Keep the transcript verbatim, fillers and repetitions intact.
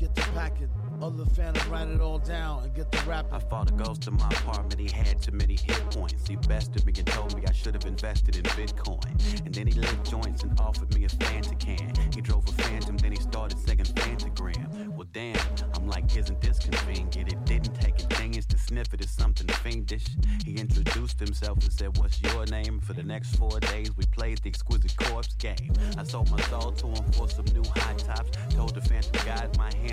get the packing. Other phantom, write it all down and get the rapping. I fought a ghost in my apartment, he had too many hit points. He bested me and told me I should have invested in Bitcoin. And then he lit joints and offered me a Fanta can. He drove a Phantom, then he started singing Fantagram. Well damn, I'm like, isn't this convenient? It didn't take a genius to sniff it as something fiendish. He introduced himself and said, what's your name? For the next four days we played the Exquisite Corpse game. I sold my soul to him for some new high tops. Told the Phantom guys my hand